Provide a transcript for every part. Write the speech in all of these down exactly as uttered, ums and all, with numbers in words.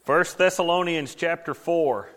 First Thessalonians chapter four.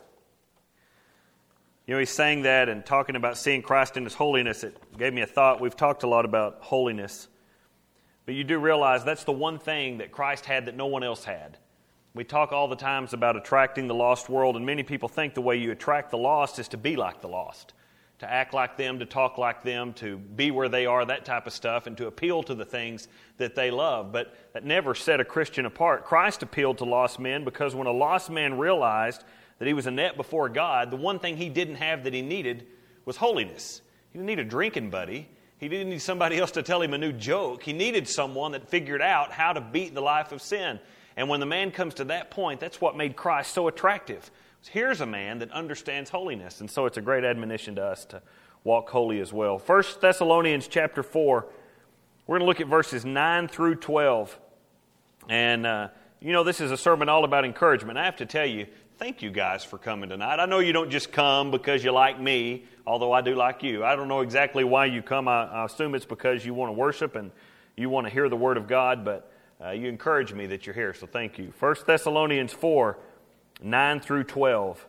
You know, he's saying that and talking about seeing Christ in His holiness. It gave me a thought. We've talked a lot about holiness. But you do realize that's the one thing that Christ had that no one else had. We talk all the times about attracting the lost world, and many people think the way you attract the lost is to be like the lost, to act like them, to talk like them, to be where they are, that type of stuff, and to appeal to the things that they love. But that never set a Christian apart. Christ appealed to lost men because when a lost man realized that he was a net before God, the one thing he didn't have that he needed was holiness. He didn't need a drinking buddy. He didn't need somebody else to tell him a new joke. He needed someone that figured out how to beat the life of sin. And when the man comes to that point, that's what made Christ so attractive. Here's a man that understands holiness. And so it's a great admonition to us to walk holy as well. First Thessalonians chapter four, we're going to look at verses nine through twelve. And, uh, you know, this is a sermon all about encouragement. I have to tell you, thank you guys for coming tonight. I know you don't just come because you like me, although I do like you. I don't know exactly why you come. I, I assume it's because you want to worship and you want to hear the Word of God, but uh, you encourage me that you're here, so thank you. First Thessalonians four, nine through twelve.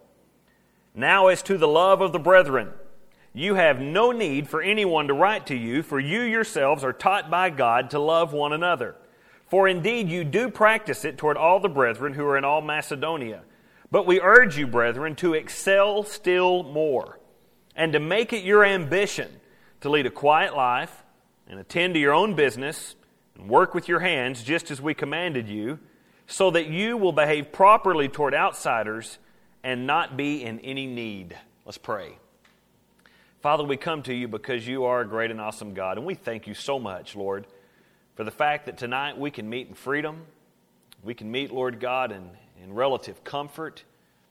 Now as to the love of the brethren, you have no need for anyone to write to you, for you yourselves are taught by God to love one another. For indeed you do practice it toward all the brethren who are in all Macedonia. But we urge you, brethren, to excel still more, and to make it your ambition to lead a quiet life, and attend to your own business, and work with your hands, just as we commanded you, so that you will behave properly toward outsiders, and not be in any need. Let's pray. Father, we come to you because you are a great and awesome God, and we thank you so much, Lord, for the fact that tonight we can meet in freedom. We can meet, Lord God, in in relative comfort.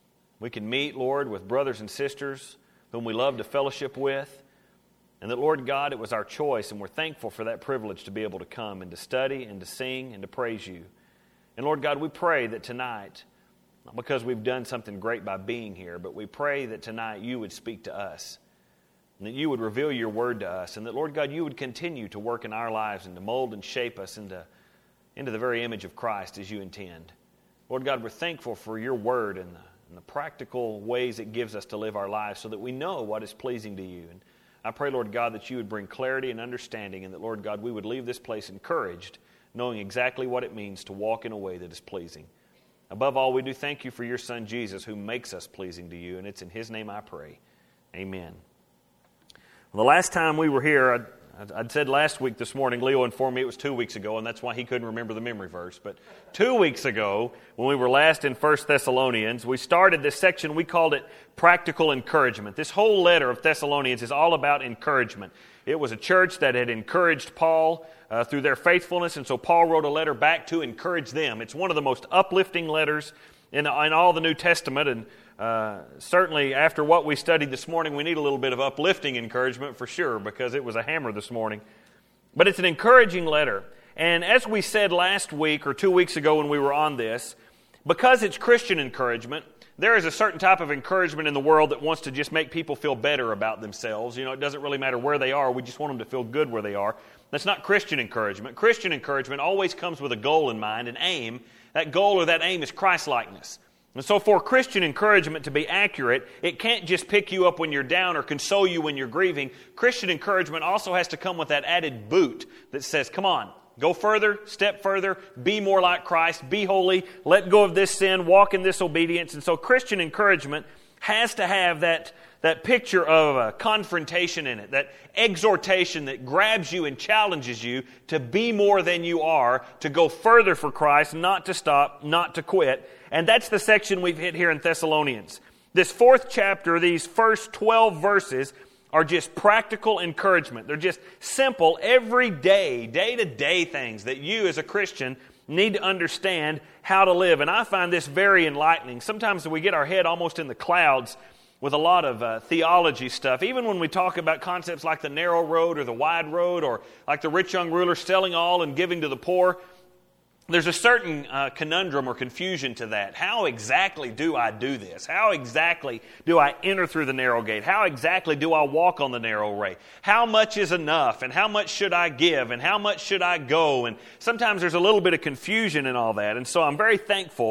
We can meet, Lord, with brothers and sisters whom we love to fellowship with. And that, Lord God, it was our choice, and we're thankful for that privilege to be able to come and to study and to sing and to praise you. And, Lord God, we pray that tonight, not because we've done something great by being here, but we pray that tonight you would speak to us, and that you would reveal your word to us, and that, Lord God, you would continue to work in our lives and to mold and shape us into, into the very image of Christ as you intend. Lord God, we're thankful for your word and the, and the practical ways it gives us to live our lives so that we know what is pleasing to you. And I pray, Lord God, that you would bring clarity and understanding, and that, Lord God, we would leave this place encouraged, knowing exactly what it means to walk in a way that is pleasing. Above all, we do thank you for your Son, Jesus, who makes us pleasing to you, and it's in his name I pray. Amen. Well, the last time we were here, I I'd said last week this morning, Leo informed me it was two weeks ago, and that's why he couldn't remember the memory verse. But two weeks ago, when we were last in First Thessalonians, we started this section, we called it Practical Encouragement. This whole letter of Thessalonians is all about encouragement. It was a church that had encouraged Paul uh, through their faithfulness, and so Paul wrote a letter back to encourage them. It's one of the most uplifting letters in, in all the New Testament, and Uh, certainly, after what we studied this morning, we need a little bit of uplifting encouragement for sure, because it was a hammer this morning. But it's an encouraging letter. And as we said last week or two weeks ago when we were on this, because it's Christian encouragement, there is a certain type of encouragement in the world that wants to just make people feel better about themselves. You know, it doesn't really matter where they are. We just want them to feel good where they are. That's not Christian encouragement. Christian encouragement always comes with a goal in mind, an aim. That goal or that aim is Christ-likeness. And so for Christian encouragement to be accurate, it can't just pick you up when you're down or console you when you're grieving. Christian encouragement also has to come with that added boot that says, come on, go further, step further, be more like Christ, be holy, let go of this sin, walk in this obedience. And so Christian encouragement has to have that, that picture of a confrontation in it, that exhortation that grabs you and challenges you to be more than you are, to go further for Christ, not to stop, not to quit. And that's the section we've hit here in Thessalonians. This fourth chapter, these first twelve verses, are just practical encouragement. They're just simple, everyday, day-to-day things that you as a Christian need to understand how to live. And I find this very enlightening. Sometimes we get our head almost in the clouds with a lot of uh, theology stuff. Even when we talk about concepts like the narrow road or the wide road, or like the rich young ruler selling all and giving to the poor, there's a certain uh, conundrum or confusion to that. How exactly do I do this? How exactly do I enter through the narrow gate? How exactly do I walk on the narrow way? How much is enough? And how much should I give? And how much should I go? And sometimes there's a little bit of confusion in all that. And so I'm very thankful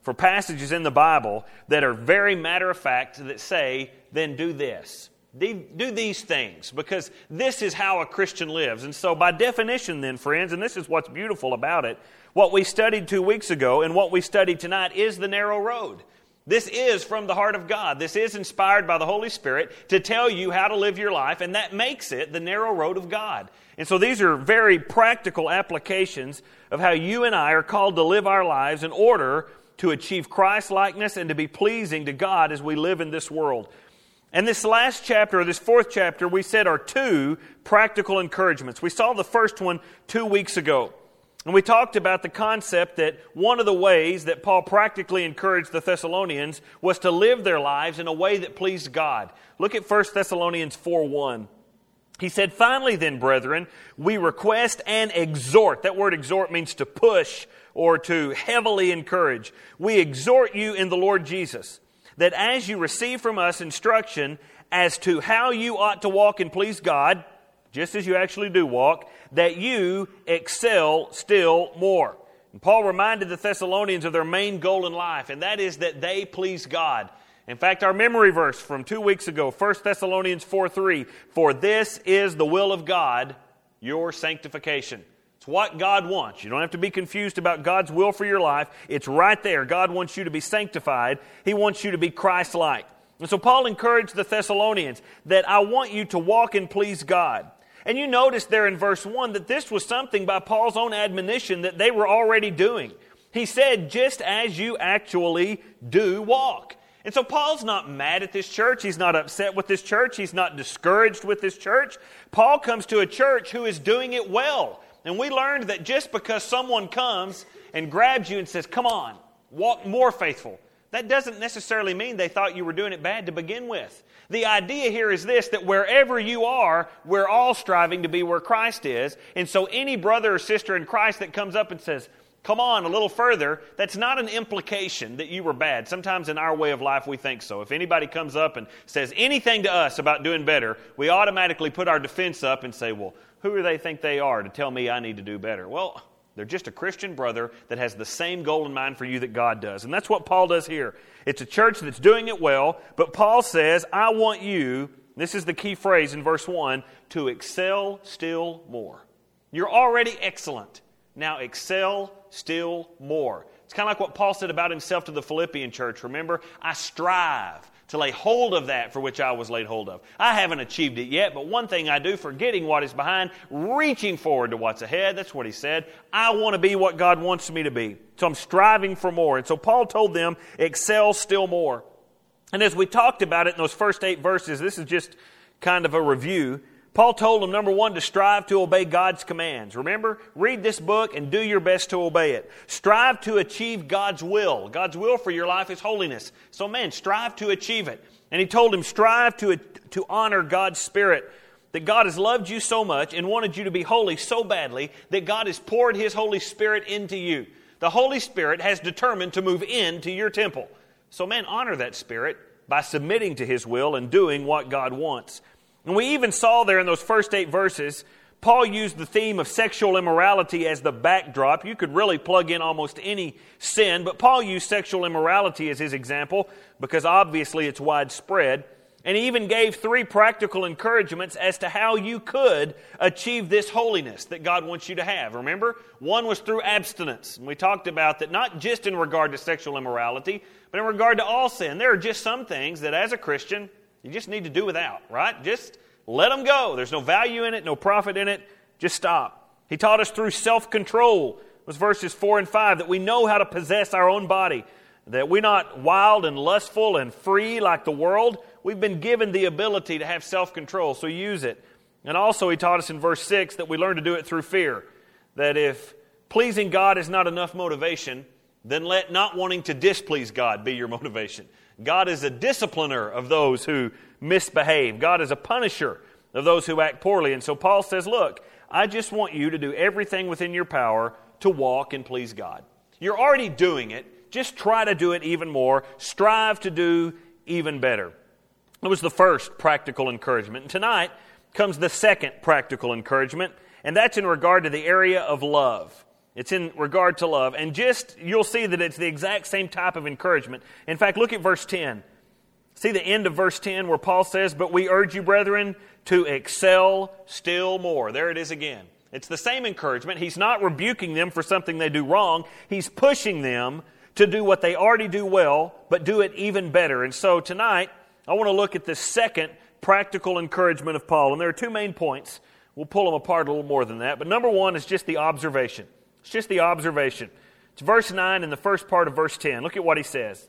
for passages in the Bible that are very matter of fact that say, then do this. Do these things, because this is how a Christian lives. And so by definition then, friends, and this is what's beautiful about it, what we studied two weeks ago and what we studied tonight is the narrow road. This is from the heart of God. This is inspired by the Holy Spirit to tell you how to live your life, and that makes it the narrow road of God. And so these are very practical applications of how you and I are called to live our lives in order to achieve Christ-likeness and to be pleasing to God as we live in this world. And this last chapter, or this fourth chapter, we said are two practical encouragements. We saw the first one two weeks ago. And we talked about the concept that one of the ways that Paul practically encouraged the Thessalonians was to live their lives in a way that pleased God. Look at First Thessalonians four one. He said, "Finally then, brethren, we request and exhort." That word exhort means to push or to heavily encourage. "We exhort you in the Lord Jesus, that as you receive from us instruction as to how you ought to walk and please God," just as you actually do walk, "that you excel still more." And Paul reminded the Thessalonians of their main goal in life, and that is that they please God. In fact, our memory verse from two weeks ago, First Thessalonians four three, "For this is the will of God, your sanctification." It's what God wants. You don't have to be confused about God's will for your life. It's right there. God wants you to be sanctified. He wants you to be Christ-like. And so Paul encouraged the Thessalonians that I want you to walk and please God. And you notice there in verse one that this was something by Paul's own admonition that they were already doing. He said, just as you actually do walk. And so Paul's not mad at this church. He's not upset with this church. He's not discouraged with this church. Paul comes to a church who is doing it well. And we learned that just because someone comes and grabs you and says, come on, walk more faithful, that doesn't necessarily mean they thought you were doing it bad to begin with. The idea here is this, that wherever you are, we're all striving to be where Christ is. And so any brother or sister in Christ that comes up and says, come on a little further, that's not an implication that you were bad. Sometimes in our way of life we think so. If anybody comes up and says anything to us about doing better, we automatically put our defense up and say, well, who do they think they are to tell me I need to do better? Well, they're just a Christian brother that has the same goal in mind for you that God does. And that's what Paul does here. It's a church that's doing it well, but Paul says, I want you, this is the key phrase in verse one, to excel still more. You're already excellent. Now excel still more. It's kind of like what Paul said about himself to the Philippian church. Remember, I strive to lay hold of that for which I was laid hold of. I haven't achieved it yet, but one thing I do, forgetting what is behind, reaching forward to what's ahead. That's what he said. I want to be what God wants me to be. So I'm striving for more. And so Paul told them, excel still more. And as we talked about it in those first eight verses, this is just kind of a review. Paul told them, number one, to strive to obey God's commands. Remember, read this book and do your best to obey it. Strive to achieve God's will. God's will for your life is holiness. So man, strive to achieve it. And he told him, strive to, to honor God's Spirit. That God has loved you so much and wanted you to be holy so badly that God has poured His Holy Spirit into you. The Holy Spirit has determined to move into your temple. So man, honor that Spirit by submitting to His will and doing what God wants. And we even saw there in those first eight verses, Paul used the theme of sexual immorality as the backdrop. You could really plug in almost any sin, but Paul used sexual immorality as his example because obviously it's widespread. And he even gave three practical encouragements as to how you could achieve this holiness that God wants you to have. Remember? One was through abstinence. And we talked about that not just in regard to sexual immorality, but in regard to all sin. There are just some things that as a Christian, you just need to do without, right? Just let them go. There's no value in it, no profit in it. Just stop. He taught us through self-control. It was verses four and five, that we know how to possess our own body, that we're not wild and lustful and free like the world. We've been given the ability to have self-control, so use it. And also he taught us in verse six that we learn to do it through fear, that if pleasing God is not enough motivation, then let not wanting to displease God be your motivation. God is a discipliner of those who misbehave. God is a punisher of those who act poorly. And so Paul says, look, I just want you to do everything within your power to walk and please God. You're already doing it. Just try to do it even more. Strive to do even better. It was the first practical encouragement. And tonight comes the second practical encouragement, and that's in regard to the area of love. It's in regard to love. And just, you'll see that it's the exact same type of encouragement. In fact, look at verse ten. See the end of verse ten where Paul says, "But we urge you, brethren, to excel still more." There it is again. It's the same encouragement. He's not rebuking them for something they do wrong. He's pushing them to do what they already do well, but do it even better. And so tonight, I want to look at the second practical encouragement of Paul. And there are two main points. We'll pull them apart a little more than that. But number one is just the observation. It's just the observation. It's verse nine and the first part of verse ten. Look at what he says.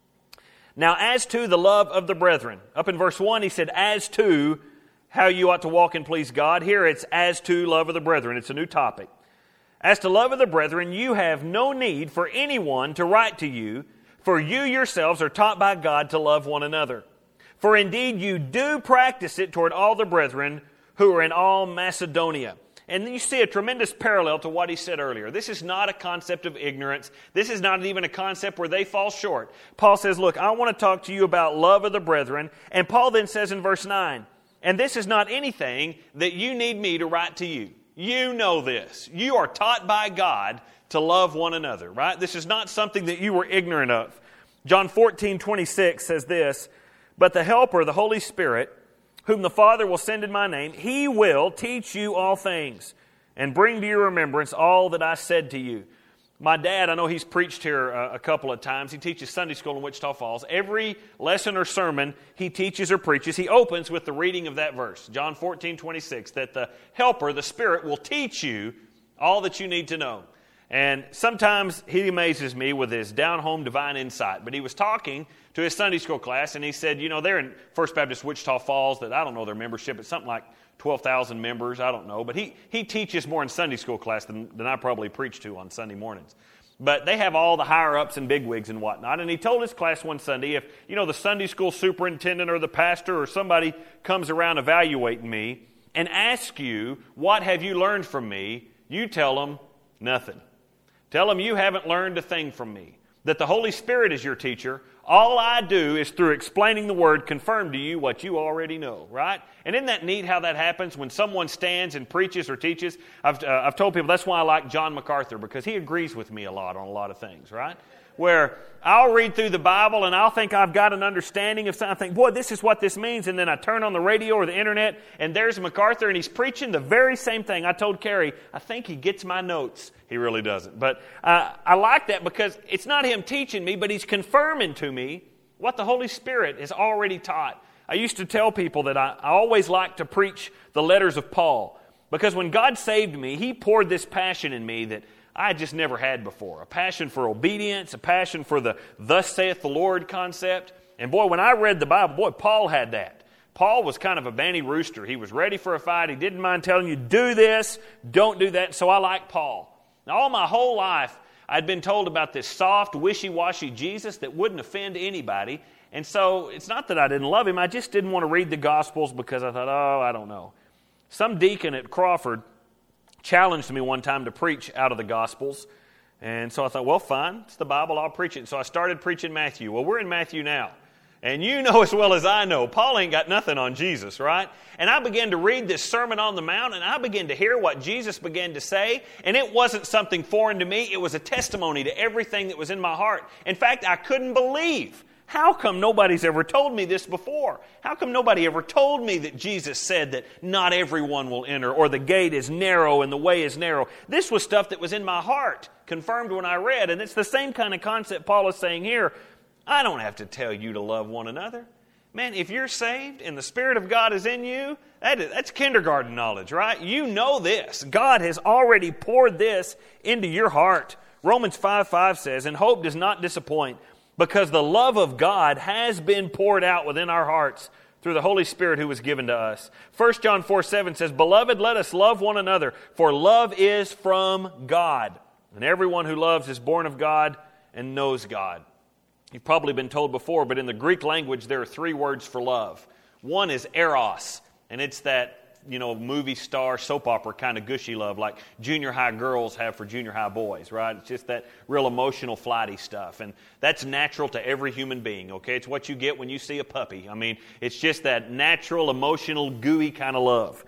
"Now as to the love of the brethren." Up in verse one he said, "As to how you ought to walk and please God." Here it's "as to love of the brethren." It's a new topic. "As to love of the brethren, you have no need for anyone to write to you, for you yourselves are taught by God to love one another. For indeed you do practice it toward all the brethren who are in all Macedonia." And you see a tremendous parallel to what he said earlier. This is not a concept of ignorance. This is not even a concept where they fall short. Paul says, look, I want to talk to you about love of the brethren. And Paul then says in verse nine, "And this is not anything that you need me to write to you." You know this. You are taught by God to love one another, right? This is not something that you were ignorant of. John fourteen twenty-six says this, "But the Helper, the Holy Spirit, whom the Father will send in my name, He will teach you all things and bring to your remembrance all that I said to you." My dad, I know he's preached here a, a couple of times. He teaches Sunday school in Wichita Falls. Every lesson or sermon he teaches or preaches, he opens with the reading of that verse, John fourteen twenty-six, that the Helper, the Spirit, will teach you all that you need to know. And sometimes he amazes me with his down-home divine insight. But he was talking to his Sunday school class, and he said, you know, they're in First Baptist Wichita Falls, that I don't know their membership. It's something like twelve thousand members. I don't know. But he, he teaches more in Sunday school class than, than I probably preach to on Sunday mornings. But they have all the higher-ups and bigwigs and whatnot. And he told his class one Sunday, if, you know, the Sunday school superintendent or the pastor or somebody comes around evaluating me and asks you, what have you learned from me? You tell them nothing. Tell them you haven't learned a thing from me. That the Holy Spirit is your teacher. All I do is through explaining the Word confirm to you what you already know, right? And isn't that neat how that happens when someone stands and preaches or teaches? I've, uh, I've told people that's why I like John MacArthur, because he agrees with me a lot on a lot of things, right? Where I'll read through the Bible and I'll think I've got an understanding of something. I think, boy, this is what this means. And then I turn on the radio or the internet and there's MacArthur and he's preaching the very same thing. I told Carrie, I think he gets my notes. He really doesn't. But uh, I like that because it's not him teaching me, but he's confirming to me what the Holy Spirit has already taught. I used to tell people that I, I always like to preach the letters of Paul, because when God saved me, He poured this passion in me that I just never had before. A passion for obedience, a passion for the thus saith the Lord concept. And boy, when I read the Bible, boy, Paul had that. Paul was kind of a banty rooster. He was ready for a fight. He didn't mind telling you, do this, don't do that. So I like Paul. Now, all my whole life, I'd been told about this soft, wishy-washy Jesus that wouldn't offend anybody. And so it's not that I didn't love Him. I just didn't want to read the Gospels because I thought, oh, I don't know. Some deacon at Crawford challenged me one time to preach out of the Gospels. And so I thought, well, fine, it's the Bible, I'll preach it. And so I started preaching Matthew. Well, we're in Matthew now. And you know as well as I know, Paul ain't got nothing on Jesus, right? And I began to read this Sermon on the Mount, and I began to hear what Jesus began to say. And it wasn't something foreign to me. It was a testimony to everything that was in my heart. In fact, I couldn't believe, how come nobody's ever told me this before? How come nobody ever told me that Jesus said that not everyone will enter, or the gate is narrow and the way is narrow? This was stuff that was in my heart, confirmed when I read. And it's the same kind of concept Paul is saying here. I don't have to tell you to love one another. Man, if you're saved and the Spirit of God is in you, that is, that's kindergarten knowledge, right? You know this. God has already poured this into your heart. Romans five five says, "And hope does not disappoint, because the love of God has been poured out within our hearts through the Holy Spirit who was given to us." First John four seven says, "Beloved, let us love one another, for love is from God. And everyone who loves is born of God and knows God." You've probably been told before, but in the Greek language, there are three words for love. One is eros, and it's that, you know, movie star, soap opera kind of gushy love like junior high girls have for junior high boys, right? It's just that real emotional, flighty stuff. And that's natural to every human being, okay? It's what you get when you see a puppy. I mean, it's just that natural, emotional, gooey kind of love.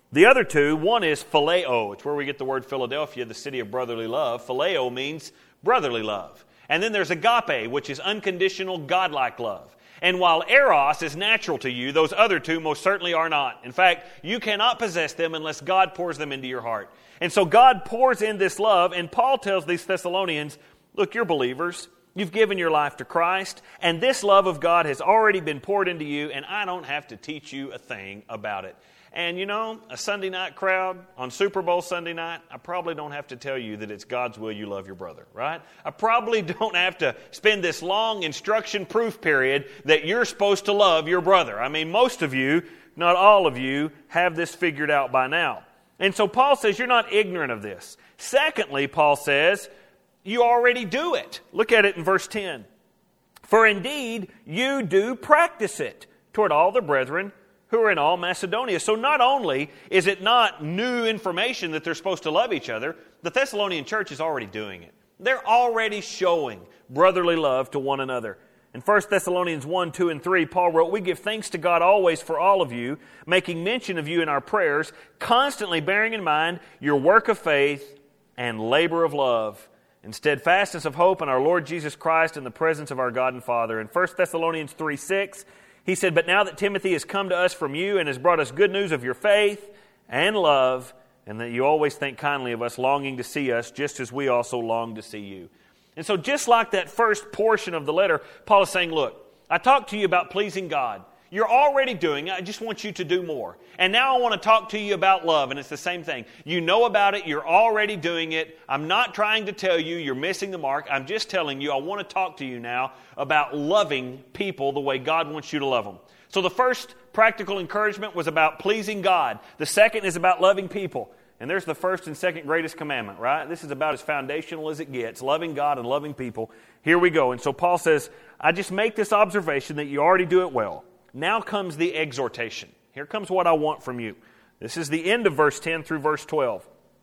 The other two, one is phileo. It's where we get the word Philadelphia, the city of brotherly love. Phileo means brotherly love. And then there's agape, which is unconditional, godlike love. And while eros is natural to you, those other two most certainly are not. In fact, you cannot possess them unless God pours them into your heart. And so God pours in this love, and Paul tells these Thessalonians, look, you're believers. You've given your life to Christ, and this love of God has already been poured into you, and I don't have to teach you a thing about it. And you know, a Sunday night crowd on Super Bowl Sunday night, I probably don't have to tell you that it's God's will you love your brother, right? I probably don't have to spend this long instruction proof period that you're supposed to love your brother. I mean, most of you, not all of you, have this figured out by now. And so Paul says you're not ignorant of this. Secondly, Paul says, you already do it. Look at it in verse ten. For indeed, you do practice it toward all the brethren who are in all Macedonia. So not only is it not new information that they're supposed to love each other, the Thessalonian church is already doing it. They're already showing brotherly love to one another. In First Thessalonians one, two, and three, Paul wrote, we give thanks to God always for all of you, making mention of you in our prayers, constantly bearing in mind your work of faith and labor of love, and steadfastness of hope in our Lord Jesus Christ in the presence of our God and Father. In First Thessalonians three, six, he said, but now that Timothy has come to us from you and has brought us good news of your faith and love, and that you always think kindly of us, longing to see us, just as we also long to see you. And so just like that first portion of the letter, Paul is saying, look, I talked to you about pleasing God. You're already doing it. I just want you to do more. And now I want to talk to you about love, and it's the same thing. You know about it. You're already doing it. I'm not trying to tell you you're missing the mark. I'm just telling you I want to talk to you now about loving people the way God wants you to love them. So the first practical encouragement was about pleasing God. The second is about loving people. And there's the first and second greatest commandment, right? This is about as foundational as it gets, loving God and loving people. Here we go. And so Paul says, I just make this observation that you already do it well. Now comes the exhortation. Here comes what I want from you. This is the end of verse ten through verse twelve.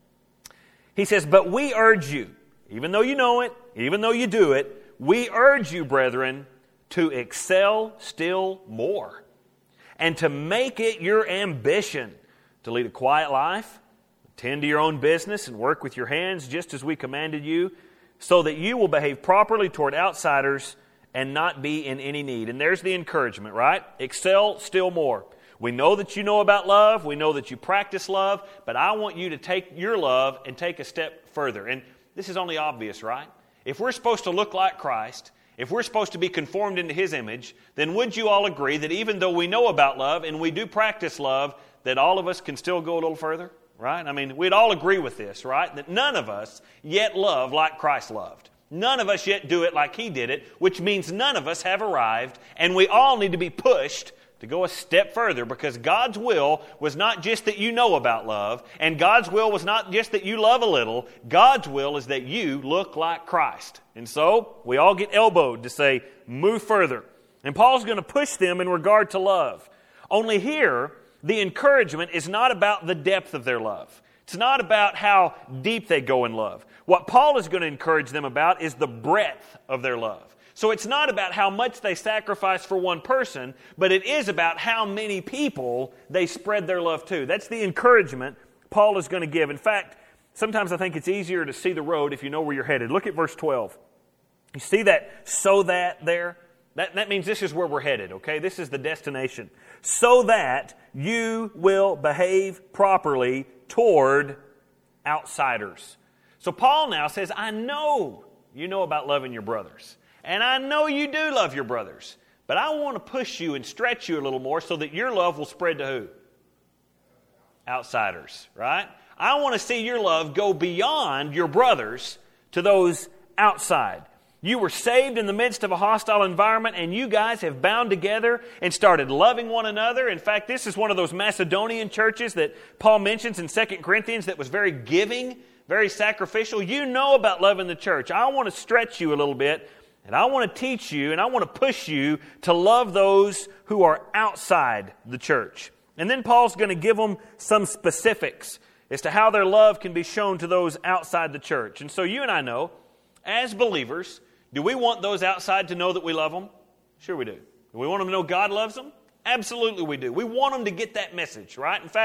He says, but we urge you, even though you know it, even though you do it, we urge you, brethren, to excel still more and to make it your ambition to lead a quiet life, tend to your own business and work with your hands just as we commanded you, so that you will behave properly toward outsiders and not be in any need. And there's the encouragement, right? Excel still more. We know that you know about love. We know that you practice love. But I want you to take your love and take a step further. And this is only obvious, right? If we're supposed to look like Christ, if we're supposed to be conformed into His image, then would you all agree that even though we know about love and we do practice love, that all of us can still go a little further? Right? I mean, we'd all agree with this, right? That none of us yet love like Christ loved. None of us yet do it like He did it, which means none of us have arrived, and we all need to be pushed to go a step further, because God's will was not just that you know about love, and God's will was not just that you love a little. God's will is that you look like Christ. And so, we all get elbowed to say, move further. And Paul's going to push them in regard to love. Only here, the encouragement is not about the depth of their love. It's not about how deep they go in love. What Paul is going to encourage them about is the breadth of their love. So it's not about how much they sacrifice for one person, but it is about how many people they spread their love to. That's the encouragement Paul is going to give. In fact, sometimes I think it's easier to see the road if you know where you're headed. Look at verse twelve. You see that "so that" there? That, that means this is where we're headed, okay? This is the destination. So that you will behave properly toward outsiders. So Paul now says, I know you know about loving your brothers. And I know you do love your brothers. But I want to push you and stretch you a little more so that your love will spread to who? Outsiders, right? I want to see your love go beyond your brothers to those outside. You were saved in the midst of a hostile environment, and you guys have bound together and started loving one another. In fact, this is one of those Macedonian churches that Paul mentions in Second Corinthians that was very giving, very sacrificial. You know about loving the church. I want to stretch you a little bit, and I want to teach you, and I want to push you to love those who are outside the church. And then Paul's going to give them some specifics as to how their love can be shown to those outside the church. And so you and I know, as believers, do we want those outside to know that we love them? Sure we do. Do we want them to know God loves them? Absolutely we do. We want them to get that message, right? In fact,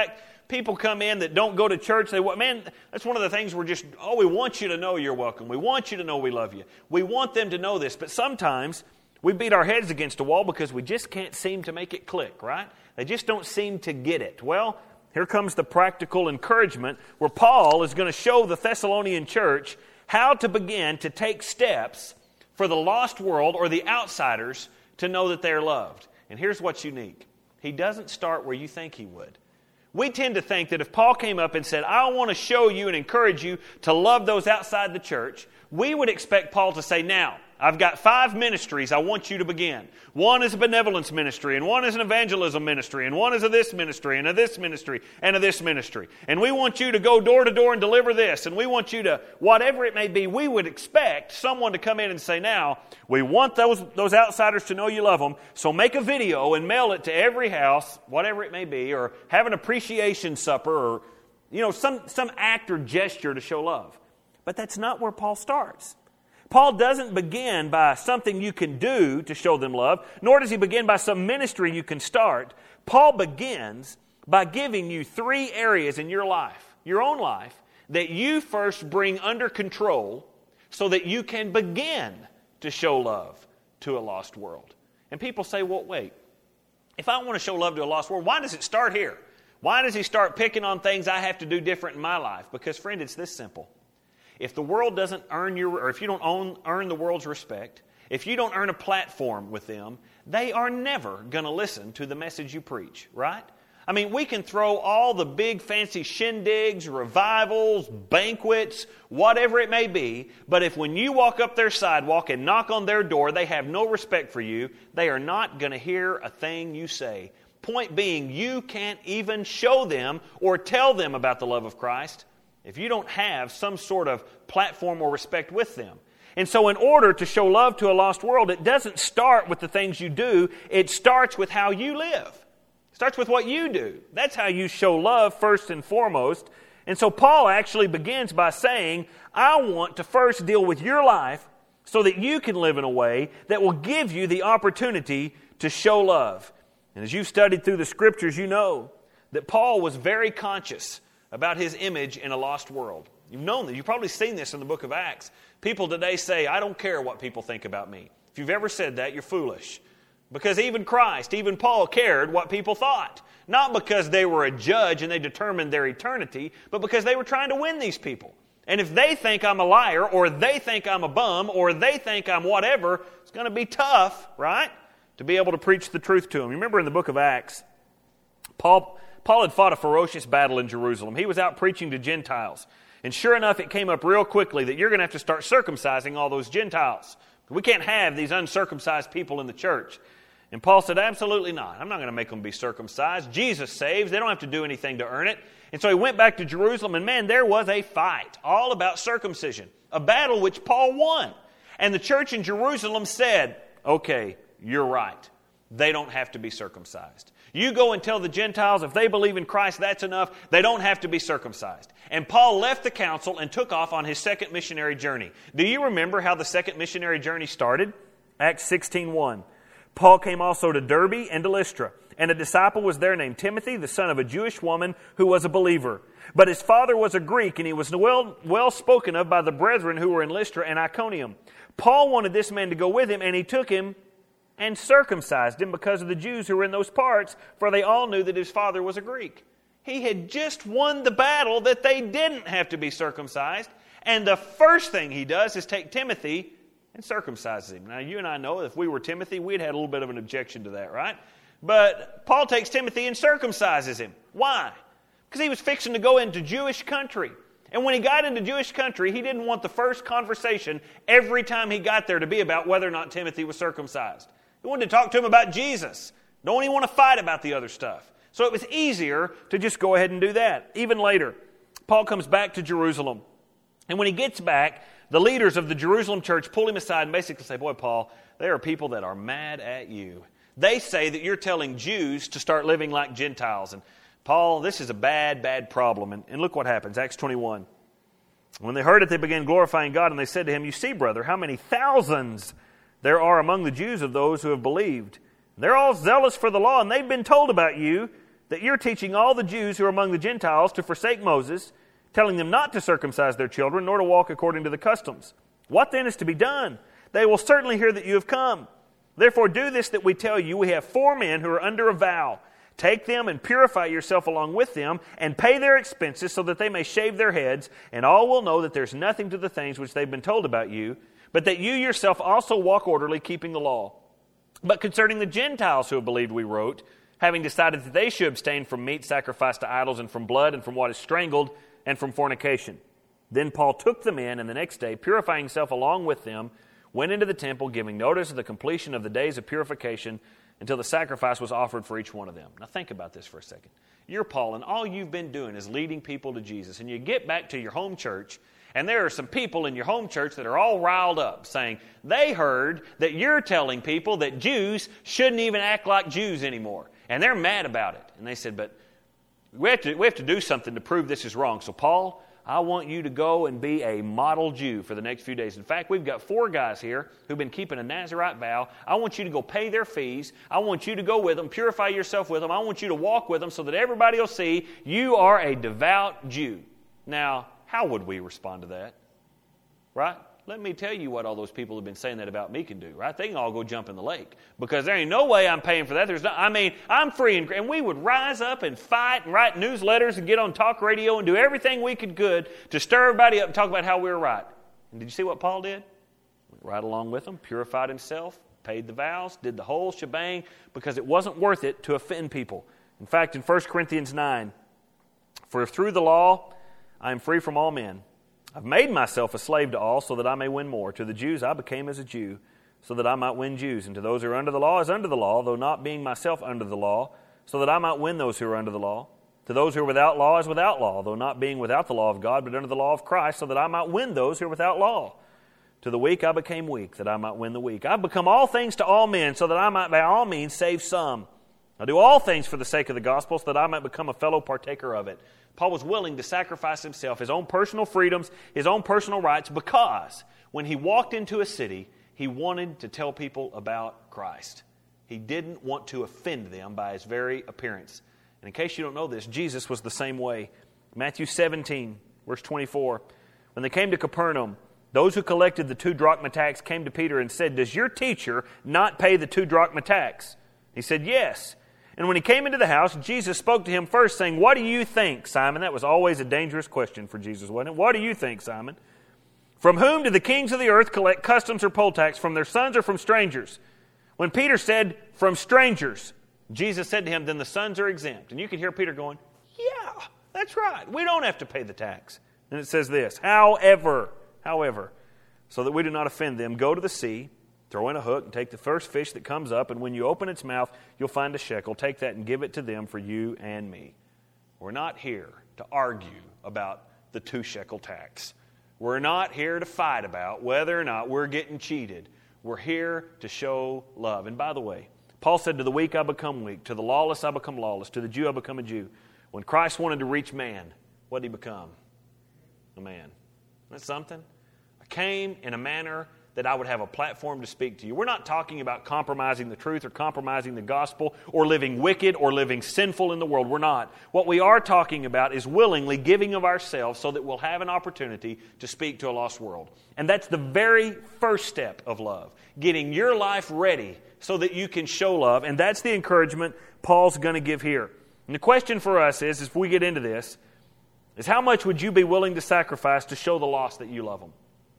people come in that don't go to church. They want, man, that's one of the things we're just, oh, we want you to know you're welcome. We want you to know we love you. We want them to know this. But sometimes we beat our heads against a wall because we just can't seem to make it click, right? They just don't seem to get it. Well, here comes the practical encouragement where Paul is going to show the Thessalonian church how to begin to take steps for the lost world or the outsiders to know that they're loved. And here's what's unique. He doesn't start where you think he would. We tend to think that if Paul came up and said, I want to show you and encourage you to love those outside the church, we would expect Paul to say, now, I've got five ministries I want you to begin. One is a benevolence ministry, and one is an evangelism ministry, and one is a this ministry, and a this ministry, and a this ministry. And we want you to go door to door and deliver this, and we want you to, whatever it may be, we would expect someone to come in and say, now, we want those, those outsiders to know you love them, so make a video and mail it to every house, whatever it may be, or have an appreciation supper, or you know, some, some act or gesture to show love. But that's not where Paul starts. Paul doesn't begin by something you can do to show them love, nor does he begin by some ministry you can start. Paul begins by giving you three areas in your life, your own life, that you first bring under control so that you can begin to show love to a lost world. And people say, well, wait, if I want to show love to a lost world, why does it start here? Why does he start picking on things I have to do different in my life? Because, friend, it's this simple. If the world doesn't earn your, or if you don't own, earn the world's respect, if you don't earn a platform with them, they are never going to listen to the message you preach, right? I mean, we can throw all the big fancy shindigs, revivals, banquets, whatever it may be, but if when you walk up their sidewalk and knock on their door, they have no respect for you, they are not going to hear a thing you say. Point being, you can't even show them or tell them about the love of Christ if you don't have some sort of platform or respect with them. And so in order to show love to a lost world, it doesn't start with the things you do. It starts with how you live. It starts with what you do. That's how you show love first and foremost. And so Paul actually begins by saying, I want to first deal with your life so that you can live in a way that will give you the opportunity to show love. And as you've studied through the Scriptures, you know that Paul was very conscious about his image in a lost world. You've known that. You've probably seen this in the book of Acts. People today say, I don't care what people think about me. If you've ever said that, you're foolish. Because even Christ, even Paul cared what people thought. Not because they were a judge and they determined their eternity, but because they were trying to win these people. And if they think I'm a liar, or they think I'm a bum, or they think I'm whatever, it's going to be tough, right, to be able to preach the truth to them. You remember in the book of Acts, Paul... Paul had fought a ferocious battle in Jerusalem. He was out preaching to Gentiles. And sure enough, it came up real quickly that you're going to have to start circumcising all those Gentiles. We can't have these uncircumcised people in the church. And Paul said, absolutely not. I'm not going to make them be circumcised. Jesus saves. They don't have to do anything to earn it. And so he went back to Jerusalem, and man, there was a fight all about circumcision. A battle which Paul won. And the church in Jerusalem said, okay, you're right. They don't have to be circumcised. You go and tell the Gentiles if they believe in Christ, that's enough. They don't have to be circumcised. And Paul left the council and took off on his second missionary journey. Do you remember how the second missionary journey started? Acts sixteen one. Paul came also to Derbe and to Lystra, and a disciple was there named Timothy, the son of a Jewish woman who was a believer. But his father was a Greek, and he was well, well spoken of by the brethren who were in Lystra and Iconium. Paul wanted this man to go with him, and he took him and circumcised him because of the Jews who were in those parts, for they all knew that his father was a Greek. He had just won the battle that they didn't have to be circumcised, and the first thing he does is take Timothy and circumcises him. Now, you and I know if we were Timothy, we'd had a little bit of an objection to that, right? But Paul takes Timothy and circumcises him. Why? Because he was fixing to go into Jewish country. And when he got into Jewish country, he didn't want the first conversation every time he got there to be about whether or not Timothy was circumcised. He wanted to talk to him about Jesus. Don't even want to fight about the other stuff. So it was easier to just go ahead and do that. Even later, Paul comes back to Jerusalem. And when he gets back, the leaders of the Jerusalem church pull him aside and basically say, boy, Paul, there are people that are mad at you. They say that you're telling Jews to start living like Gentiles. And Paul, this is a bad, bad problem. And, and look what happens, Acts twenty-one. When they heard it, they began glorifying God, and they said to him, you see, brother, how many thousands there are among the Jews of those who have believed. They're all zealous for the law, and they've been told about you that you're teaching all the Jews who are among the Gentiles to forsake Moses, telling them not to circumcise their children, nor to walk according to the customs. What then is to be done? They will certainly hear that you have come. Therefore do this that we tell you. We have four men who are under a vow. Take them and purify yourself along with them, and pay their expenses so that they may shave their heads, and all will know that there's nothing to the things which they've been told about you, but that you yourself also walk orderly, keeping the law. But concerning the Gentiles who have believed, we wrote, having decided that they should abstain from meat sacrificed to idols, and from blood, and from what is strangled, and from fornication. Then Paul took them in, and the next day, purifying himself along with them, went into the temple, giving notice of the completion of the days of purification, until the sacrifice was offered for each one of them. Now think about this for a second. You're Paul, and all you've been doing is leading people to Jesus. And you get back to your home church, and there are some people in your home church that are all riled up, saying they heard that you're telling people that Jews shouldn't even act like Jews anymore. And they're mad about it. And they said, but we have to, we have to do something to prove this is wrong. So Paul, I want you to go and be a model Jew for the next few days. In fact, we've got four guys here who've been keeping a Nazirite vow. I want you to go pay their fees. I want you to go with them, purify yourself with them. I want you to walk with them so that everybody will see you are a devout Jew. Now, how would we respond to that? Right? Let me tell you what all those people who've been saying that about me can do, right? They can all go jump in the lake because there ain't no way I'm paying for that. There's no, I mean, I'm free and, and we would rise up and fight and write newsletters and get on talk radio and do everything we could good to stir everybody up and talk about how we were right. And did you see what Paul did? Went right along with them, purified himself, paid the vows, did the whole shebang because it wasn't worth it to offend people. In fact, in First Corinthians nine, for if through the law I am free from all men, I've made myself a slave to all so that I may win more. To the Jews I became as a Jew so that I might win Jews. And to those who are under the law as under the law, though not being myself under the law, so that I might win those who are under the law. To those who are without law as without law, though not being without the law of God, but under the law of Christ, so that I might win those who are without law. To the weak I became weak, that I might win the weak. I've become all things to all men, so that I might by all means save some. I do all things for the sake of the gospel, so that I might become a fellow partaker of it. Paul was willing to sacrifice himself, his own personal freedoms, his own personal rights, because when he walked into a city, he wanted to tell people about Christ. He didn't want to offend them by his very appearance. And in case you don't know this, Jesus was the same way. Matthew seventeen, verse twenty-four. When they came to Capernaum, those who collected the two drachma tax came to Peter and said, "Does your teacher not pay the two drachma tax?" He said, "Yes." And when he came into the house, Jesus spoke to him first, saying, "What do you think, Simon?" That was always a dangerous question for Jesus, wasn't it? "What do you think, Simon? From whom do the kings of the earth collect customs or poll tax? From their sons or from strangers?" When Peter said, "From strangers," Jesus said to him, "Then the sons are exempt." And you could hear Peter going, "Yeah, that's right. We don't have to pay the tax." And it says this, however, however, so that we do not offend them, go to the sea, throw in a hook, and take the first fish that comes up, and when you open its mouth, you'll find a shekel. Take that and give it to them for you and me. We're not here to argue about the two shekel tax. We're not here to fight about whether or not we're getting cheated. We're here to show love. And by the way, Paul said, "To the weak I become weak, to the lawless I become lawless, to the Jew I become a Jew." When Christ wanted to reach man, what did he become? A man. That's something. I came in a manner that I would have a platform to speak to you. We're not talking about compromising the truth or compromising the gospel or living wicked or living sinful in the world. We're not. What we are talking about is willingly giving of ourselves so that we'll have an opportunity to speak to a lost world. And that's the very first step of love, getting your life ready so that you can show love. And that's the encouragement Paul's going to give here. And the question for us is, if we get into this, is how much would you be willing to sacrifice to show the lost that you love them?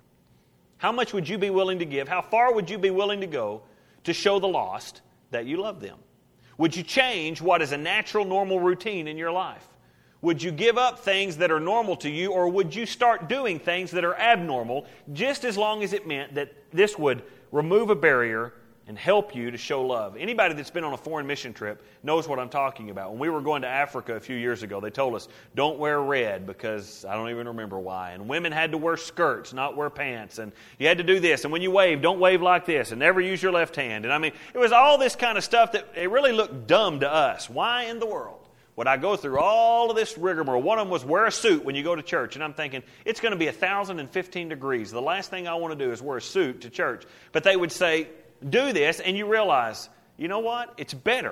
How much would you be willing to give? How far would you be willing to go to show the lost that you love them? Would you change what is a natural, normal routine in your life? Would you give up things that are normal to you, or would you start doing things that are abnormal just as long as it meant that this would remove a barrier and help you to show love? Anybody that's been on a foreign mission trip knows what I'm talking about. When we were going to Africa a few years ago, they told us, don't wear red because I don't even remember why. And women had to wear skirts, not wear pants. And you had to do this. And when you wave, don't wave like this. And never use your left hand. And I mean, it was all this kind of stuff that it really looked dumb to us. Why in the world would I go through all of this rigmarole? One of them was wear a suit when you go to church. And I'm thinking, it's going to be one thousand fifteen degrees. The last thing I want to do is wear a suit to church. But they would say, do this, and you realize, you know what? It's better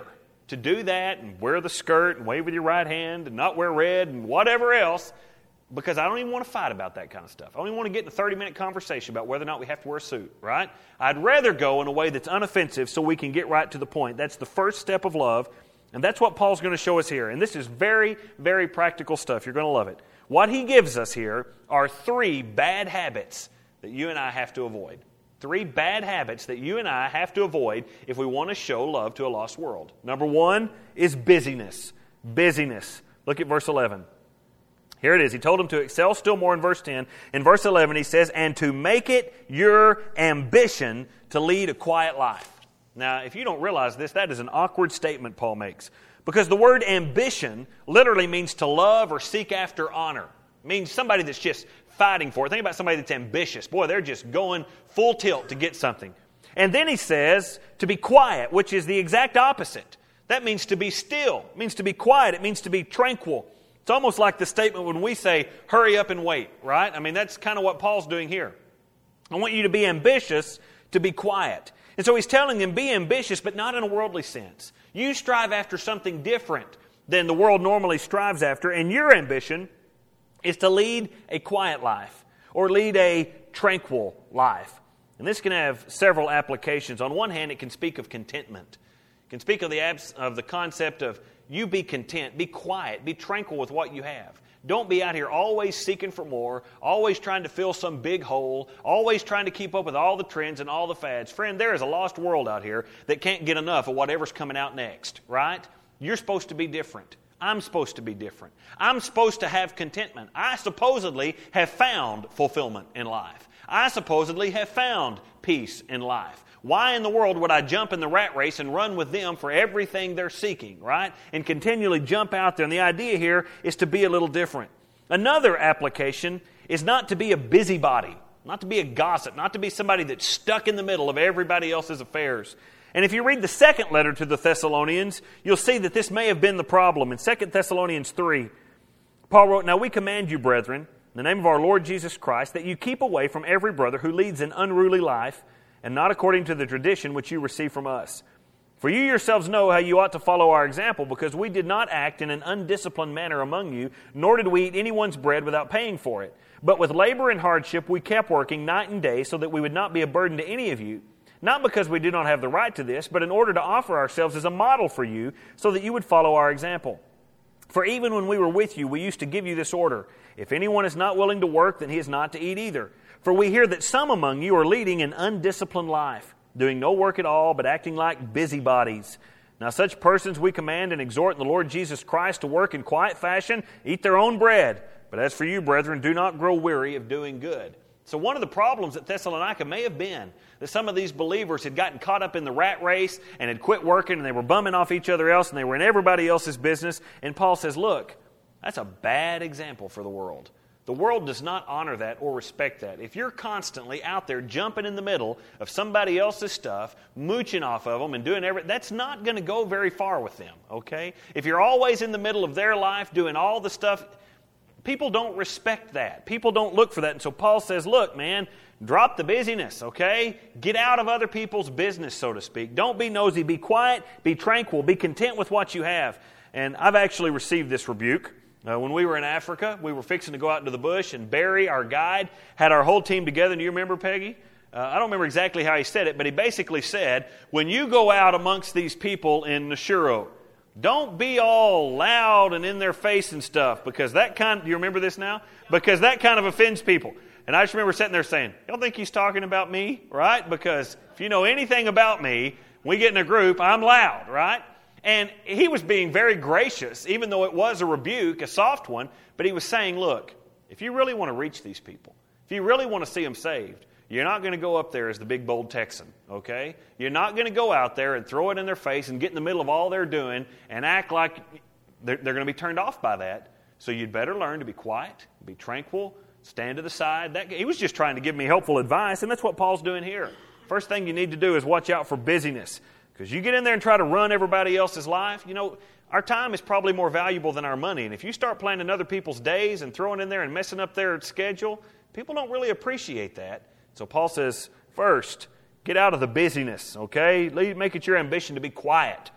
to do that and wear the skirt and wave with your right hand and not wear red and whatever else, because I don't even want to fight about that kind of stuff. I don't even want to get in a thirty-minute conversation about whether or not we have to wear a suit, right? I'd rather go in a way that's unoffensive so we can get right to the point. That's the first step of love, and that's what Paul's going to show us here. And this is very, very practical stuff. You're going to love it. What he gives us here are three bad habits that you and I have to avoid. Three bad habits that you and I have to avoid if we want to show love to a lost world. Number one is busyness. Busyness. Look at verse eleven. Here it is. He told them to excel still more in verse ten. In verse eleven he says, and to make it your ambition to lead a quiet life. Now, if you don't realize this, that is an awkward statement Paul makes. Because the word ambition literally means to love or seek after honor. It means somebody that's just fighting for it. Think about somebody that's ambitious. Boy, they're just going full tilt to get something. And then he says to be quiet, which is the exact opposite. That means to be still. It means to be quiet. It means to be tranquil. It's almost like the statement when we say, hurry up and wait, right? I mean, that's kind of what Paul's doing here. I want you to be ambitious, to be quiet. And so he's telling them, be ambitious, but not in a worldly sense. You strive after something different than the world normally strives after, and your ambition is to lead a quiet life or lead a tranquil life. And this can have several applications. On one hand, it can speak of contentment. It can speak of the abs- of the concept of you be content, be quiet, be tranquil with what you have. Don't be out here always seeking for more, always trying to fill some big hole, always trying to keep up with all the trends and all the fads. Friend, there is a lost world out here that can't get enough of whatever's coming out next, right? You're supposed to be different. I'm supposed to be different. I'm supposed to have contentment. I supposedly have found fulfillment in life. I supposedly have found peace in life. Why in the world would I jump in the rat race and run with them for everything they're seeking, right? And continually jump out there. And the idea here is to be a little different. Another application is not to be a busybody, not to be a gossip, not to be somebody that's stuck in the middle of everybody else's affairs. And if you read the second letter to the Thessalonians, you'll see that this may have been the problem. In Second Thessalonians three, Paul wrote, now we command you, brethren, in the name of our Lord Jesus Christ, that you keep away from every brother who leads an unruly life, and not according to the tradition which you receive from us. For you yourselves know how you ought to follow our example, because we did not act in an undisciplined manner among you, nor did we eat anyone's bread without paying for it. But with labor and hardship we kept working night and day, so that we would not be a burden to any of you, not because we do not have the right to this, but in order to offer ourselves as a model for you, so that you would follow our example. For even when we were with you, we used to give you this order: if anyone is not willing to work, then he is not to eat either. For we hear that some among you are leading an undisciplined life, doing no work at all, but acting like busybodies. Now such persons we command and exhort in the Lord Jesus Christ to work in quiet fashion, eat their own bread. But as for you, brethren, do not grow weary of doing good. So one of the problems at Thessalonica may have been that some of these believers had gotten caught up in the rat race and had quit working, and they were bumming off each other else, and they were in everybody else's business. And Paul says, look, that's a bad example for the world. The world does not honor that or respect that. If you're constantly out there jumping in the middle of somebody else's stuff, mooching off of them and doing everything, that's not going to go very far with them, okay? If you're always in the middle of their life doing all the stuff, people don't respect that. People don't look for that. And so Paul says, look, man, drop the busyness, okay? Get out of other people's business, so to speak. Don't be nosy. Be quiet. Be tranquil. Be content with what you have. And I've actually received this rebuke. Uh, when we were in Africa, we were fixing to go out into the bush, and Barry, our guide, had our whole team together. Do you remember, Peggy? Uh, I don't remember exactly how he said it, but he basically said, when you go out amongst these people in Nashuro, don't be all loud and in their face and stuff, because that kind, do you remember this now? Because that kind of offends people. And I just remember sitting there saying, you don't think he's talking about me, right? Because if you know anything about me, when we get in a group, I'm loud, right? And he was being very gracious, even though it was a rebuke, a soft one, but he was saying, look, if you really want to reach these people, if you really want to see them saved, you're not going to go up there as the big, bold Texan, okay? You're not going to go out there and throw it in their face and get in the middle of all they're doing and act like they're, they're going to be turned off by that. So you'd better learn to be quiet, be tranquil, stand to the side. That, he was just trying to give me helpful advice, and that's what Paul's doing here. First thing you need to do is watch out for busyness. Because you get in there and try to run everybody else's life, you know, our time is probably more valuable than our money. And if you start planning other people's days and throwing in there and messing up their schedule, people don't really appreciate that. So Paul says, first, get out of the busyness, okay? Make it your ambition to be quiet.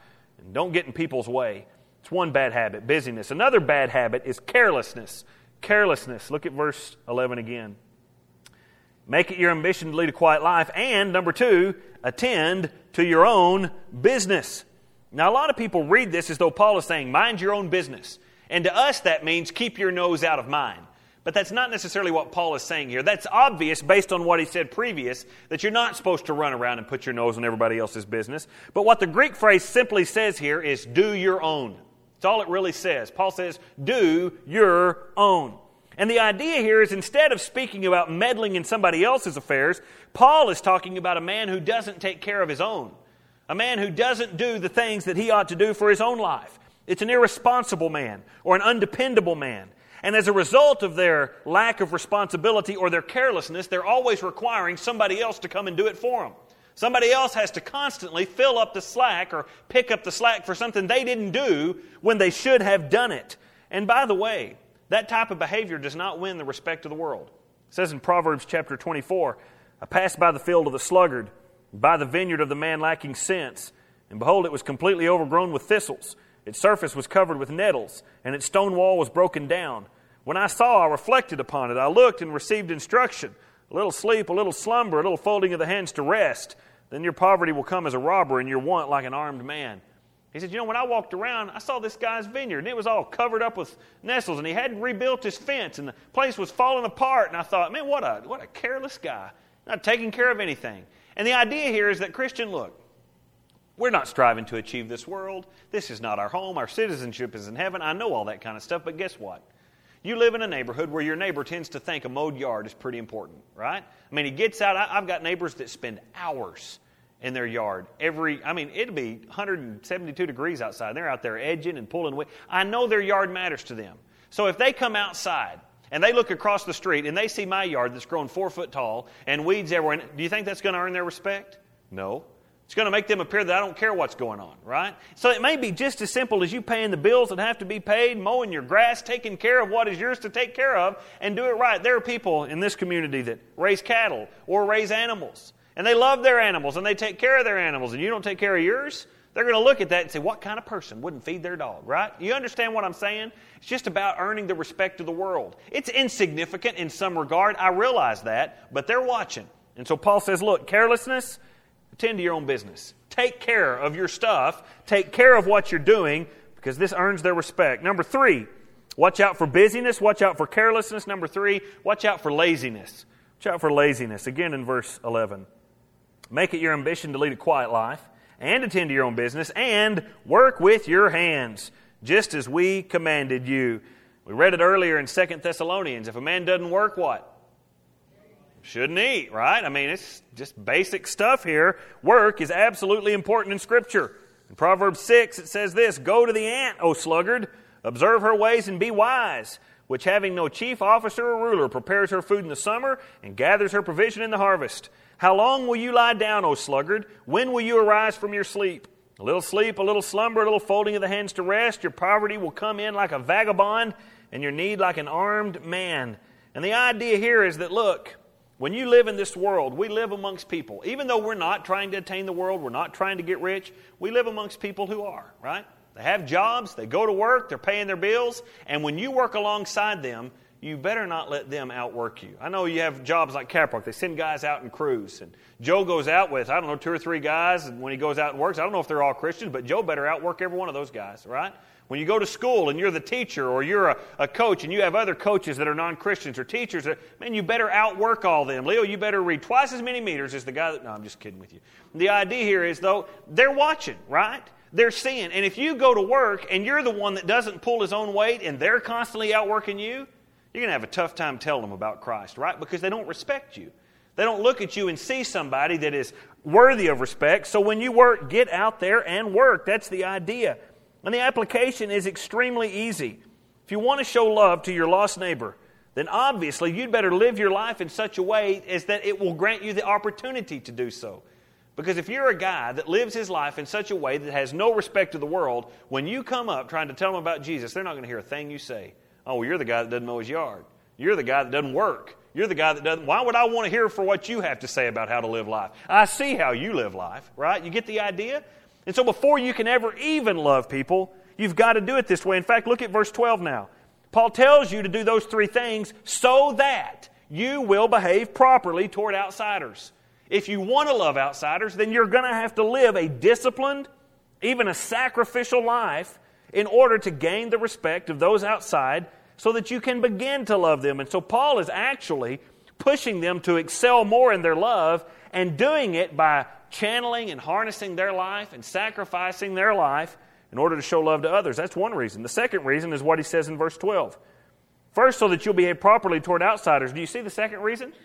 And don't get in people's way. It's one bad habit, busyness. Another bad habit is carelessness. Carelessness. Look at verse eleven again. Make it your ambition to lead a quiet life. And, number two, attend to your own business. Now, a lot of people read this as though Paul is saying, mind your own business. And to us, that means keep your nose out of mine. But that's not necessarily what Paul is saying here. That's obvious based on what he said previous, that you're not supposed to run around and put your nose in everybody else's business. But what the Greek phrase simply says here is do your own. That's all it really says. Paul says, do your own. And the idea here is instead of speaking about meddling in somebody else's affairs, Paul is talking about a man who doesn't take care of his own. A man who doesn't do the things that he ought to do for his own life. It's an irresponsible man or an undependable man. And as a result of their lack of responsibility or their carelessness, they're always requiring somebody else to come and do it for them. Somebody else has to constantly fill up the slack or pick up the slack for something they didn't do when they should have done it. And by the way, that type of behavior does not win the respect of the world. It says in Proverbs chapter twenty-four, I passed by the field of the sluggard, by the vineyard of the man lacking sense, and behold, it was completely overgrown with thistles. Its surface was covered with nettles, and its stone wall was broken down. When I saw, I reflected upon it. I looked and received instruction. A little sleep, a little slumber, a little folding of the hands to rest. Then your poverty will come as a robber, and your want like an armed man. He said, you know, when I walked around, I saw this guy's vineyard, and it was all covered up with nettles, and he hadn't rebuilt his fence, and the place was falling apart. And I thought, man, what a what a careless guy, not taking care of anything. And the idea here is that, Christian, look, we're not striving to achieve this world. This is not our home. Our citizenship is in heaven. I know all that kind of stuff, but guess what? You live in a neighborhood where your neighbor tends to think a mowed yard is pretty important, right? I mean, he gets out. I, I've got neighbors that spend hours in their yard. Every, I mean, it'll be one hundred seventy-two degrees outside. They're out there edging and pulling away. I know their yard matters to them. So if they come outside and they look across the street and they see my yard that's grown four foot tall and weeds everywhere, do you think that's going to earn their respect? No. It's going to make them appear that I don't care what's going on, right? So it may be just as simple as you paying the bills that have to be paid, mowing your grass, taking care of what is yours to take care of, and do it right. There are people in this community that raise cattle or raise animals, and they love their animals, and they take care of their animals, and you don't take care of yours. They're going to look at that and say, what kind of person wouldn't feed their dog, right? You understand what I'm saying? It's just about earning the respect of the world. It's insignificant in some regard. I realize that, but they're watching. And so Paul says, look, carelessness, attend to your own business. Take care of your stuff. Take care of what you're doing, because this earns their respect. Number three, watch out for busyness. Watch out for carelessness. Number three, watch out for laziness. Watch out for laziness. Again in verse eleven. Make it your ambition to lead a quiet life, and attend to your own business, and work with your hands, just as we commanded you. We read it earlier in Second Thessalonians. If a man doesn't work, what? Shouldn't eat, right? I mean, it's just basic stuff here. Work is absolutely important in Scripture. In Proverbs six, it says this, go to the ant, O sluggard, observe her ways and be wise, which having no chief officer or ruler prepares her food in the summer and gathers her provision in the harvest. How long will you lie down, O sluggard? When will you arise from your sleep? A little sleep, a little slumber, a little folding of the hands to rest. Your poverty will come in like a vagabond and your need like an armed man. And the idea here is that, look, when you live in this world, we live amongst people. Even though we're not trying to attain the world, we're not trying to get rich, we live amongst people who are, right? They have jobs, they go to work, they're paying their bills, and when you work alongside them, you better not let them outwork you. I know you have jobs like Caprock. They send guys out and crews, and Joe goes out with, I don't know, two or three guys, and when he goes out and works, I don't know if they're all Christians, but Joe better outwork every one of those guys, right? When you go to school and you're the teacher or you're a, a coach and you have other coaches that are non-Christians or teachers, that, man, you better outwork all them. Leo, you better read twice as many meters as the guy that... No, I'm just kidding with you. The idea here is, though, they're watching, right? They're seeing. And if you go to work and you're the one that doesn't pull his own weight and they're constantly outworking you, you're going to have a tough time telling them about Christ, right? Because they don't respect you. They don't look at you and see somebody that is worthy of respect. So when you work, get out there and work. That's the idea. And the application is extremely easy. If you want to show love to your lost neighbor, then obviously you'd better live your life in such a way as that it will grant you the opportunity to do so. Because if you're a guy that lives his life in such a way that has no respect to the world, when you come up trying to tell them about Jesus, they're not going to hear a thing you say. Oh, well, you're the guy that doesn't mow his yard. You're the guy that doesn't work. You're the guy that doesn't... Why would I want to hear for what you have to say about how to live life? I see how you live life, right? You get the idea? And so before you can ever even love people, you've got to do it this way. In fact, look at verse twelve now. Paul tells you to do those three things so that you will behave properly toward outsiders. If you want to love outsiders, then you're going to have to live a disciplined, even a sacrificial life in order to gain the respect of those outside so that you can begin to love them. And so Paul is actually pushing them to excel more in their love and doing it by channeling and harnessing their life and sacrificing their life in order to show love to others. That's one reason. The second reason is what he says in verse twelve. First, so that you'll behave properly toward outsiders. Do you see the second reason?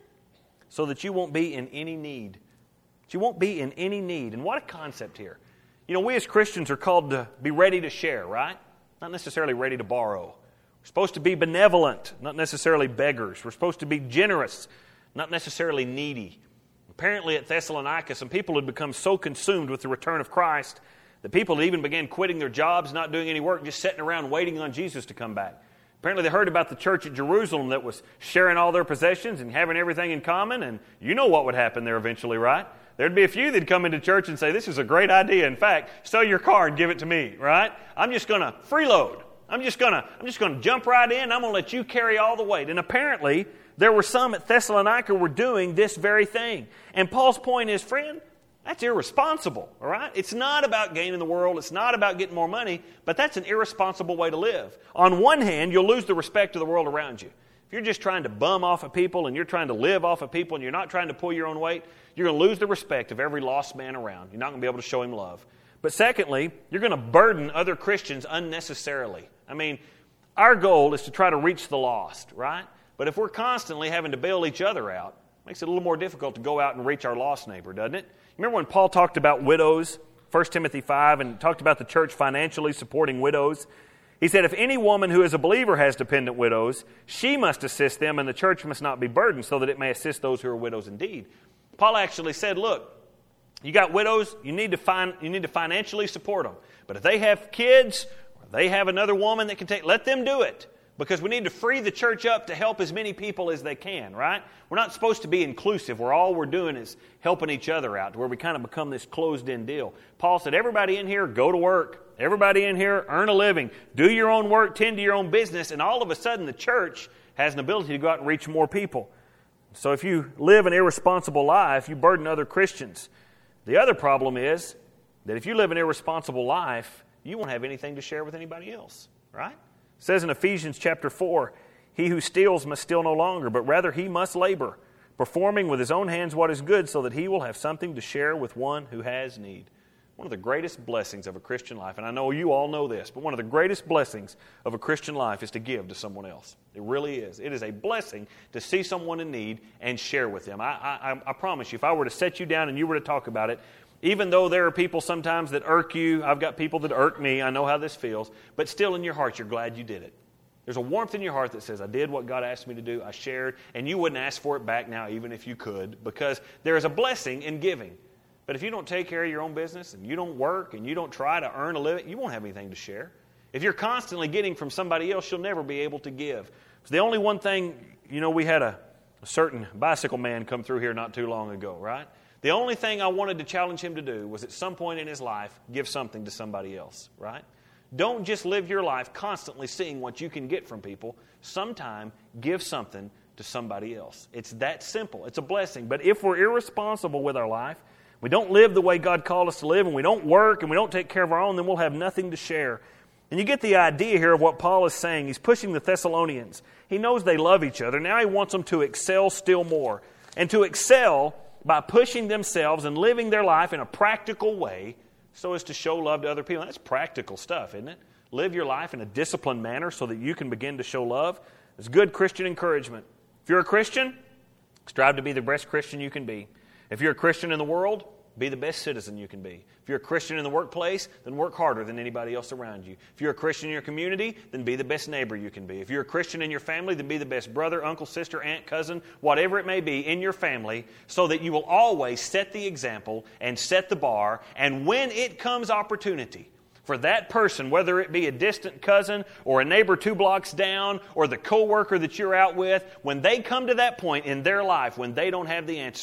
So that you won't be in any need. That you won't be in any need. And what a concept here. You know, we as Christians are called to be ready to share, right? Not necessarily ready to borrow. We're supposed to be benevolent, not necessarily beggars. We're supposed to be generous, not necessarily needy. Apparently at Thessalonica, some people had become so consumed with the return of Christ that people had even began quitting their jobs, not doing any work, just sitting around waiting on Jesus to come back. Apparently they heard about the church at Jerusalem that was sharing all their possessions and having everything in common, and you know what would happen there eventually, right? There'd be a few that'd come into church and say, this is a great idea. In fact, sell your car and give it to me, right? I'm just going to freeload. I'm just going to I'm just going to jump right in. I'm going to let you carry all the weight. And apparently, there were some at Thessalonica who were doing this very thing. And Paul's point is, friend, that's irresponsible, all right? It's not about gaining the world. It's not about getting more money, but that's an irresponsible way to live. On one hand, you'll lose the respect of the world around you. If you're just trying to bum off of people and you're trying to live off of people and you're not trying to pull your own weight, you're going to lose the respect of every lost man around. You're not going to be able to show him love. But secondly, you're going to burden other Christians unnecessarily. I mean, our goal is to try to reach the lost, right? But if we're constantly having to bail each other out, it makes it a little more difficult to go out and reach our lost neighbor, doesn't it? Remember when Paul talked about widows, First Timothy five, and talked about the church financially supporting widows? He said, if any woman who is a believer has dependent widows, she must assist them, and the church must not be burdened, so that it may assist those who are widows indeed. Paul actually said, look, you got widows, you need to find, you need to financially support them. But if they have kids, or they have another woman that can take, let them do it. Because we need to free the church up to help as many people as they can, right? We're not supposed to be inclusive, where all we're doing is helping each other out, to where we kind of become this closed-in deal. Paul said, everybody in here, go to work. Everybody in here, earn a living. Do your own work, tend to your own business, and all of a sudden the church has an ability to go out and reach more people. So if you live an irresponsible life, you burden other Christians. The other problem is that if you live an irresponsible life, you won't have anything to share with anybody else, right? It says in Ephesians chapter four, he who steals must steal no longer, but rather he must labor, performing with his own hands what is good, so that he will have something to share with one who has need. One of the greatest blessings of a Christian life, and I know you all know this, but one of the greatest blessings of a Christian life is to give to someone else. It really is. It is a blessing to see someone in need and share with them. I, I, I promise you, if I were to set you down and you were to talk about it, even though there are people sometimes that irk you, I've got people that irk me, I know how this feels, but still in your heart you're glad you did it. There's a warmth in your heart that says, I did what God asked me to do, I shared, and you wouldn't ask for it back now even if you could, because there is a blessing in giving. But if you don't take care of your own business and you don't work and you don't try to earn a living, you won't have anything to share. If you're constantly getting from somebody else, you'll never be able to give. It's the only one thing, you know, we had a, a certain bicycle man come through here not too long ago, right? The only thing I wanted to challenge him to do was at some point in his life, give something to somebody else, right? Don't just live your life constantly seeing what you can get from people. Sometime, give something to somebody else. It's that simple. It's a blessing. But if we're irresponsible with our life, we don't live the way God called us to live, and we don't work, and we don't take care of our own, then we'll have nothing to share. And you get the idea here of what Paul is saying. He's pushing the Thessalonians. He knows they love each other. Now he wants them to excel still more. And to excel by pushing themselves and living their life in a practical way so as to show love to other people. That's practical stuff, isn't it? Live your life in a disciplined manner so that you can begin to show love. It's good Christian encouragement. If you're a Christian, strive to be the best Christian you can be. If you're a Christian in the world, be the best citizen you can be. If you're a Christian in the workplace, then work harder than anybody else around you. If you're a Christian in your community, then be the best neighbor you can be. If you're a Christian in your family, then be the best brother, uncle, sister, aunt, cousin, whatever it may be in your family, so that you will always set the example and set the bar. And when it comes opportunity for that person, whether it be a distant cousin or a neighbor two blocks down or the coworker that you're out with, when they come to that point in their life when they don't have the answer,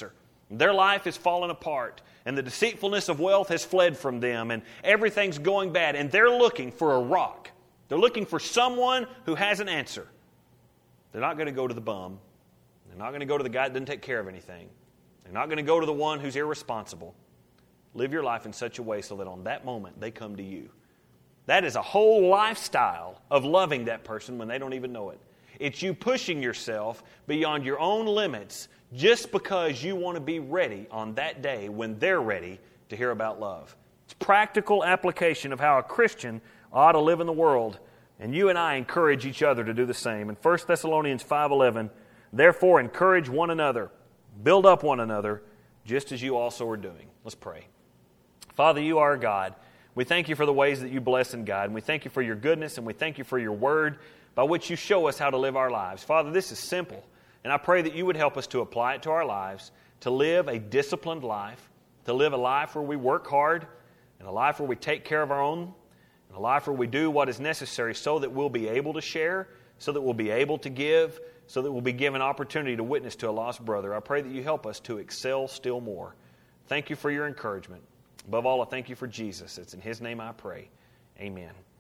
Their life has fallen apart, and the deceitfulness of wealth has fled from them, and everything's going bad, and they're looking for a rock. They're looking for someone who has an answer. They're not going to go to the bum. They're not going to go to the guy that doesn't take care of anything. They're not going to go to the one who's irresponsible. Live your life in such a way so that on that moment they come to you. That is a whole lifestyle of loving that person when they don't even know it. It's you pushing yourself beyond your own limits just because you want to be ready on that day when they're ready to hear about love. It's practical application of how a Christian ought to live in the world, and you and I encourage each other to do the same. In First Thessalonians five eleven, therefore encourage one another, build up one another, just as you also are doing. Let's pray. Father, you are God. We thank you for the ways that you bless and guide, and we thank you for your goodness, and we thank you for your word by which you show us how to live our lives. Father, this is simple, and I pray that you would help us to apply it to our lives, to live a disciplined life, to live a life where we work hard, and a life where we take care of our own, and a life where we do what is necessary so that we'll be able to share, so that we'll be able to give, so that we'll be given opportunity to witness to a lost brother. I pray that you help us to excel still more. Thank you for your encouragement. Above all, I thank you for Jesus. It's in His name I pray. Amen.